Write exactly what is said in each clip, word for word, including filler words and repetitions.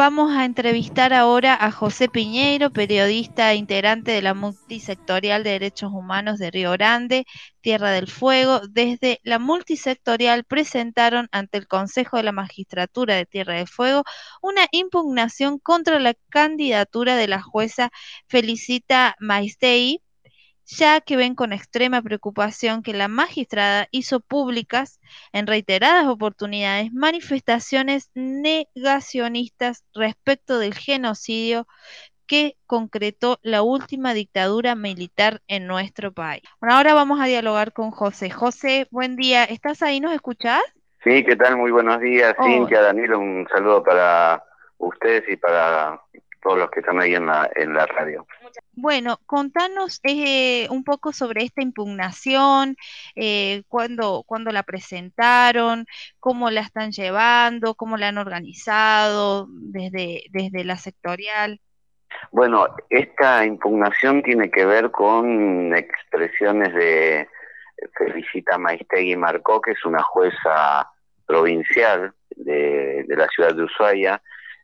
vamos a entrevistar ahora a José Piñeiro, periodista e integrante de la Multisectorial de Derechos Humanos de Río Grande, Tierra del Fuego. Desde la Multisectorial presentaron ante el Consejo de la Magistratura de Tierra del Fuego una impugnación contra la candidatura de la jueza Felicita Maistegui, ya que ven con extrema preocupación que la magistrada hizo públicas en reiteradas oportunidades manifestaciones negacionistas respecto del genocidio que concretó la última dictadura militar en nuestro país. Bueno, ahora vamos a dialogar con José. José, buen día. ¿Estás ahí? ¿Nos escuchás? Sí, ¿qué tal? Muy buenos días, Oh. Cintia, Daniel, un saludo para ustedes y para todos los que están ahí en la, en la radio. Bueno, contanos eh, un poco sobre esta impugnación, eh, cuándo, cuándo la presentaron, cómo la están llevando, cómo la han organizado desde, desde la sectorial. Bueno, esta impugnación tiene que ver con expresiones de Felicita Maistegui Marcó, que es una jueza provincial de, de la ciudad de Ushuaia,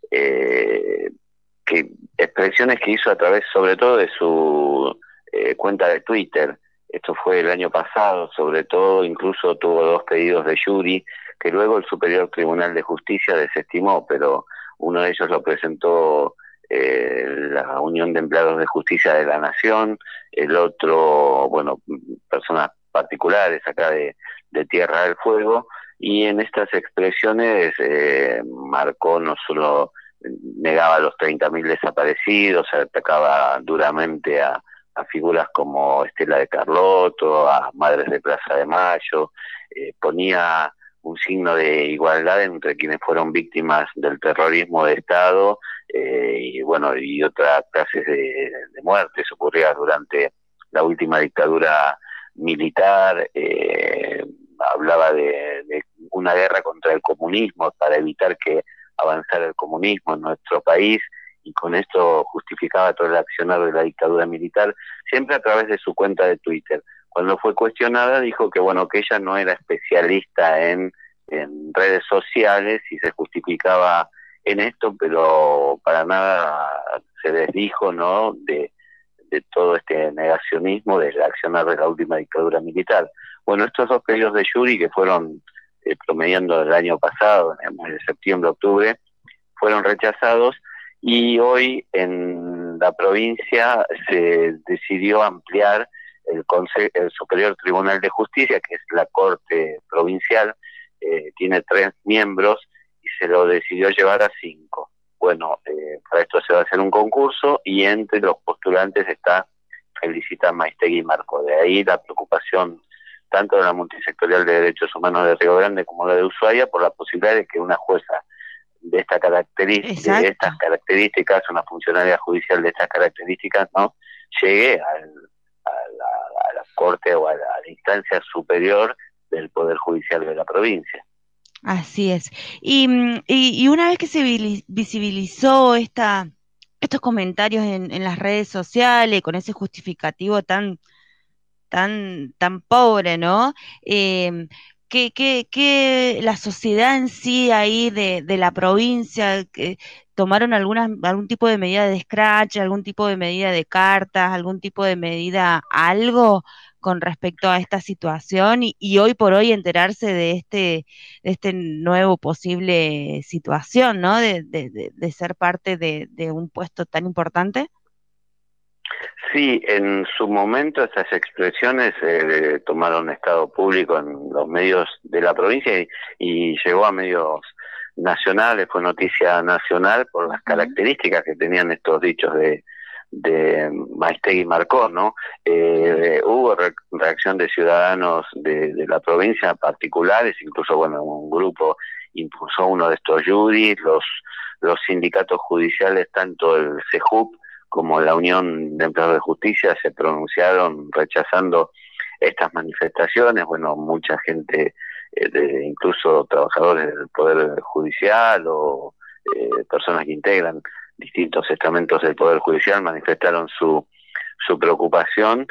eh, que expresiones que hizo a través sobre todo de su eh, cuenta de Twitter. Esto fue el año pasado, sobre todo, incluso tuvo dos pedidos de jury que luego el Superior Tribunal de Justicia desestimó, pero uno de ellos lo presentó eh, la Unión de Empleados de Justicia de la Nación, el otro, bueno, personas particulares acá de, de Tierra del Fuego, y en estas expresiones eh, Marcó no solo negaba los treinta mil desaparecidos, atacaba duramente a, a figuras como Estela de Carlotto, a Madres de Plaza de Mayo, eh, ponía un signo de igualdad entre quienes fueron víctimas del terrorismo de Estado eh, y bueno, y otras clases de, de muertes ocurridas durante la última dictadura militar. Eh, hablaba de, de una guerra contra el comunismo para evitar que avanzar el comunismo en nuestro país, y con esto justificaba todo el accionar de la dictadura militar, siempre a través de su cuenta de Twitter. Cuando fue cuestionada dijo que bueno, que ella no era especialista en, en redes sociales y se justificaba en esto, pero para nada se desdijo, ¿no?, de, de todo este negacionismo del accionar de la última dictadura militar. Bueno, estos dos pedidos de jury que fueron Eh, promediando el año pasado, en el septiembre-octubre, fueron rechazados, y hoy en la provincia se decidió ampliar el, Conse- el Superior Tribunal de Justicia, que es la Corte Provincial, eh, tiene tres miembros y se lo decidió llevar a cinco. Bueno, eh, para esto se va a hacer un concurso y entre los postulantes está Felicita Maistegui Marcó. De ahí la preocupación tanto de la Multisectorial de Derechos Humanos de Río Grande como la de Ushuaia, por la posibilidad de que una jueza de, esta característica, de estas características, una funcionaria judicial de estas características, no llegue al, a, la, a la Corte o a la, a la instancia superior del Poder Judicial de la provincia. Así es. Y, y, y una vez que se visibilizó esta, estos comentarios en, en las redes sociales, con ese justificativo tan tan, tan pobre, ¿no? Eh, que, que, que la sociedad en sí ahí de, de la provincia, que tomaron algunas, algún tipo de medida de scratch, algún tipo de medida de cartas, algún tipo de medida, algo con respecto a esta situación, y, y hoy por hoy enterarse de este, de este nuevo posible situación, ¿no? De, de, de, de ser parte de, de un puesto tan importante. Sí, en su momento estas expresiones eh, tomaron estado público en los medios de la provincia y, y llegó a medios nacionales, fue noticia nacional por las características que tenían estos dichos de, de Maistegui Marcó, ¿no? Eh, hubo re reacción de ciudadanos de, de la provincia particulares, incluso, bueno, un grupo impulsó uno de estos juris, los, los sindicatos judiciales, tanto el CEJUP como la Unión de Empleados de Justicia, se pronunciaron rechazando estas manifestaciones. Bueno, mucha gente, eh, de, incluso trabajadores del Poder Judicial o eh, personas que integran distintos estamentos del Poder Judicial, manifestaron su, su preocupación,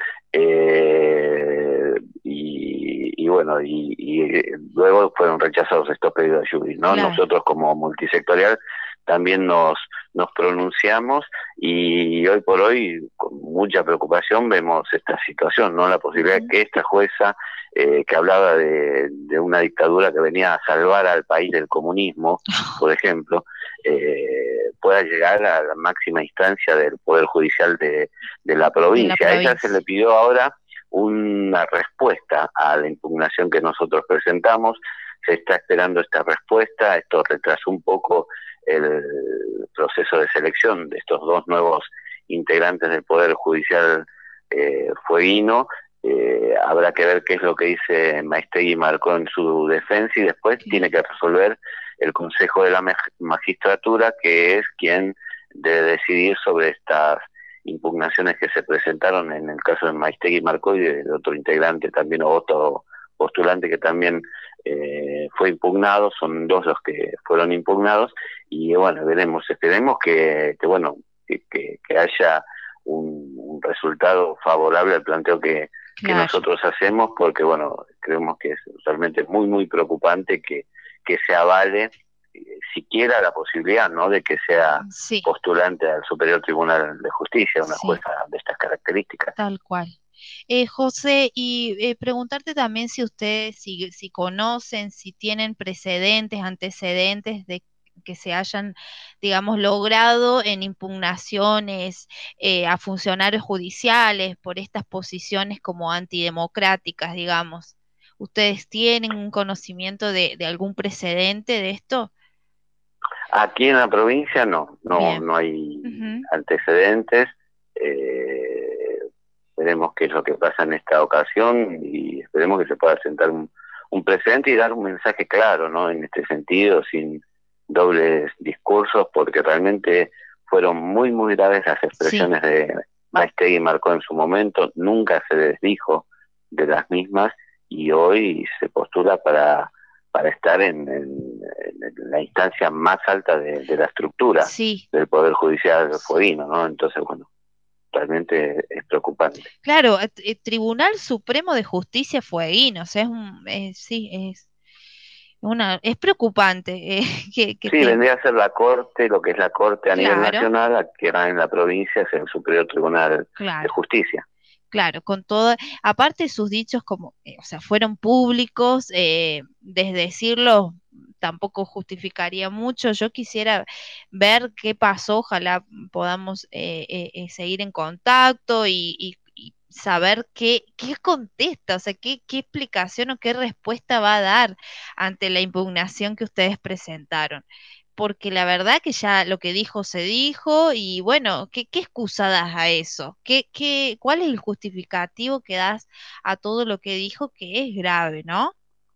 eh, y, y bueno, y, y luego fueron rechazados estos pedidos de jury, ¿no? Claro. Nosotros como multisectorial también nos, nos pronunciamos y hoy por hoy con mucha preocupación vemos esta situación, ¿no? La posibilidad de que esta jueza eh, que hablaba de, de una dictadura que venía a salvar al país del comunismo, por ejemplo, eh, pueda llegar a la máxima instancia del Poder Judicial de, de la provincia. De la provincia. A ella se le pidió ahora una respuesta a la impugnación que nosotros presentamos. Se está esperando esta respuesta. Esto retrasó un poco el proceso de selección de estos dos nuevos integrantes del Poder Judicial eh, fueguino. Eh, habrá que ver qué es lo que dice Maistegui Marcó en su defensa y después sí. tiene que resolver el Consejo de la Magistratura, que es quien debe decidir sobre estas impugnaciones que se presentaron en el caso de Maistegui Marcó y del otro integrante también, o otro postulante que también eh, fue impugnado. Son dos los que fueron impugnados y bueno, veremos, esperemos que, que bueno, que, que, que haya un, un resultado favorable al planteo que, claro. que nosotros hacemos, porque bueno, creemos que es realmente muy muy preocupante que, que se avale siquiera la posibilidad, ¿no?, de que sea sí. postulante al Superior Tribunal de Justicia, una sí. jueza de estas características. Tal cual. Eh, José, y eh, preguntarte también si ustedes, si, si conocen, si tienen precedentes, antecedentes de que se hayan, digamos, logrado en impugnaciones eh, a funcionarios judiciales por estas posiciones como antidemocráticas, digamos. ¿Ustedes tienen un conocimiento de, de algún precedente de esto? Aquí en la provincia no, no, Bien. no hay uh-huh. antecedentes. Eh, veremos qué es lo que pasa en esta ocasión y esperemos que se pueda sentar un, un precedente y dar un mensaje claro, ¿no?, en este sentido, sin dobles discursos, porque realmente fueron muy, muy graves las expresiones sí. de Maistegui Marcó en su momento, nunca se desdijo de las mismas y hoy se postula para, para estar en, en, en la instancia más alta de, de la estructura sí. del Poder Judicial fueguino, ¿no? Entonces, bueno, realmente es preocupante. Claro, el Tribunal Supremo de Justicia fueguino, o sea, es un, es, sí, es Una, es preocupante. Eh, que, que sí, te... vendría a ser la Corte, lo que es la Corte a claro. nivel nacional, que en la provincia es el Superior Tribunal claro. de Justicia. Claro, con todo, aparte sus dichos como, eh, o sea, fueron públicos, eh, desdecirlos tampoco justificaría mucho. Yo quisiera ver qué pasó, ojalá podamos eh, eh, seguir en contacto y, y saber qué, qué contesta, o sea, qué, qué explicación o qué respuesta va a dar ante la impugnación que ustedes presentaron. Porque la verdad que ya lo que dijo se dijo y bueno, ¿qué, qué excusa das a eso? ¿Qué, qué, ¿Cuál es el justificativo que das a todo lo que dijo, que es grave, ¿no?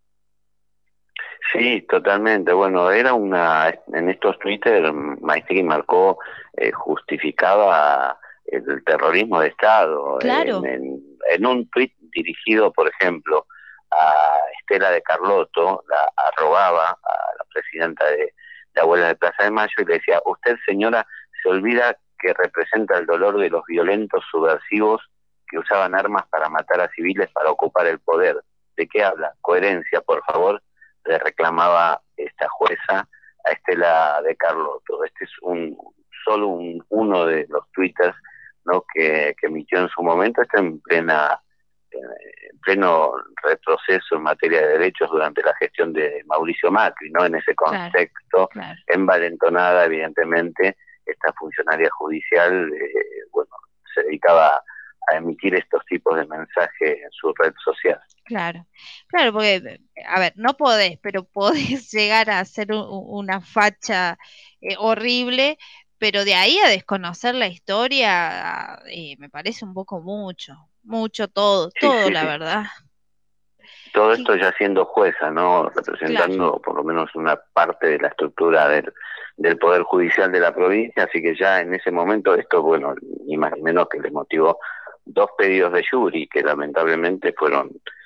Sí, totalmente. Bueno, era una, en estos Twitter, Maistegui Marcó eh, justificaba el terrorismo de Estado. Claro. En, en, en un tuit dirigido, por ejemplo, a Estela de Carlotto, la arrobaba a la presidenta de, de Abuelas de Plaza de Mayo y le decía: usted, señora, se olvida que representa el dolor de los violentos subversivos que usaban armas para matar a civiles para ocupar el poder. ¿De qué habla? Coherencia, por favor, le reclamaba esta jueza a Estela de Carlotto. Este es un solo un, uno de los twitters, ¿no?, que, que emitió en su momento. Está en plena en pleno retroceso en materia de derechos durante la gestión de Mauricio Macri, ¿no? En ese contexto, claro, claro. envalentonada, evidentemente, esta funcionaria judicial, eh, bueno, se dedicaba a emitir estos tipos de mensajes en su red social. Claro, claro, porque, a ver, no podés, pero podés llegar a hacer un, una facha eh, horrible, pero de ahí a desconocer la historia, eh, me parece un poco mucho, mucho todo, sí, todo, sí, la sí. verdad. Todo esto ya siendo jueza, ¿no? Representando claro. por lo menos una parte de la estructura del, del Poder Judicial de la provincia, así que ya en ese momento esto, bueno, ni más ni menos que le motivó dos pedidos de jury que lamentablemente fueron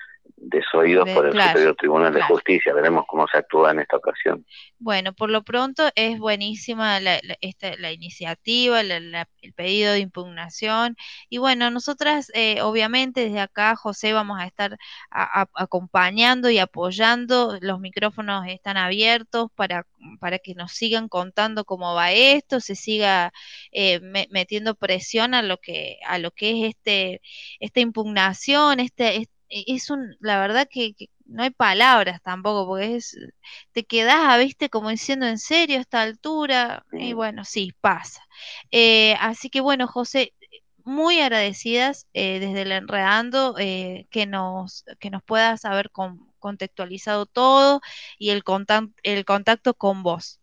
desoídos De- por el claro, Superior Tribunal de claro. Justicia. Veremos cómo se actúa en esta ocasión. Bueno, por lo pronto es buenísima la, la- esta, la iniciativa, la- la- el pedido de impugnación. Y bueno, nosotras, eh, obviamente, desde acá, José, vamos a estar a- a- acompañando y apoyando. Los micrófonos están abiertos para, para que nos sigan contando cómo va esto, se siga eh, me- metiendo presión a lo que, a lo que es este, esta impugnación, este, es, es un, la verdad que, que no hay palabras tampoco, porque es te quedás, ah, viste, como diciendo en serio a esta altura, y Mm. bueno, sí, pasa. Eh, así que bueno, José, muy agradecidas eh, desde el Enredando eh, que nos, que nos puedas haber con- contextualizado todo y el contacto, el contacto con vos.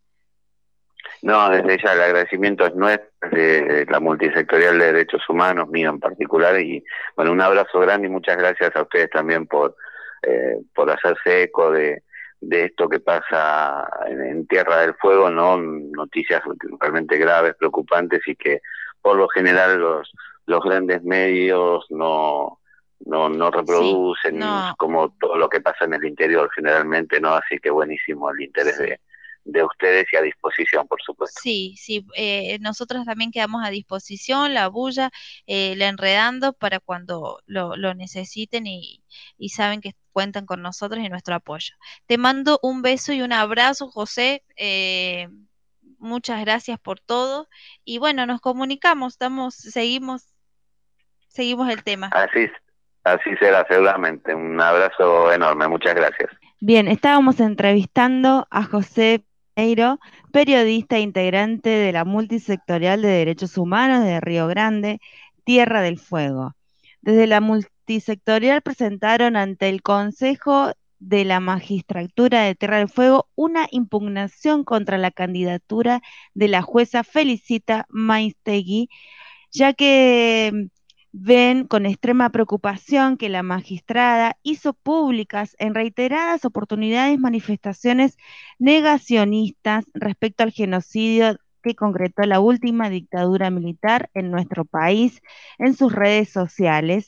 No, desde ya el agradecimiento es nuestro, de la multisectorial de derechos humanos, mío en particular, y bueno, un abrazo grande y muchas gracias a ustedes también por, eh, por hacerse eco de, de esto que pasa en, en Tierra del Fuego, ¿no? Noticias realmente graves, preocupantes y que por lo general los, los grandes medios no, no, no Sí, reproducen no, como todo lo que pasa en el interior generalmente, ¿no? Así que buenísimo el interés sí. de de ustedes y a disposición, por supuesto. Sí, sí, eh, nosotros también quedamos a disposición, la bulla, eh, la enredando para cuando lo, lo necesiten y, y saben que cuentan con nosotros y nuestro apoyo. Te mando un beso y un abrazo, José. Eh, muchas gracias por todo y bueno, nos comunicamos, estamos, seguimos, seguimos el tema. Así, así será seguramente. Un abrazo enorme, muchas gracias. Bien, estábamos entrevistando a José Piñeiro, periodista e integrante de la Multisectorial de Derechos Humanos de Río Grande, Tierra del Fuego. Desde la multisectorial presentaron ante el Consejo de la Magistratura de Tierra del Fuego una impugnación contra la candidatura de la jueza Felicita Maistegui, ya que ven con extrema preocupación que la magistrada hizo públicas en reiteradas oportunidades manifestaciones negacionistas respecto al genocidio que concretó la última dictadura militar en nuestro país en sus redes sociales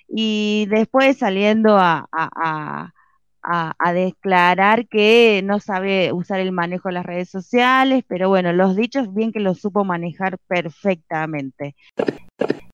y después saliendo a, a, a a, a declarar que no sabe usar el manejo de las redes sociales, pero bueno, los dichos bien que los supo manejar perfectamente.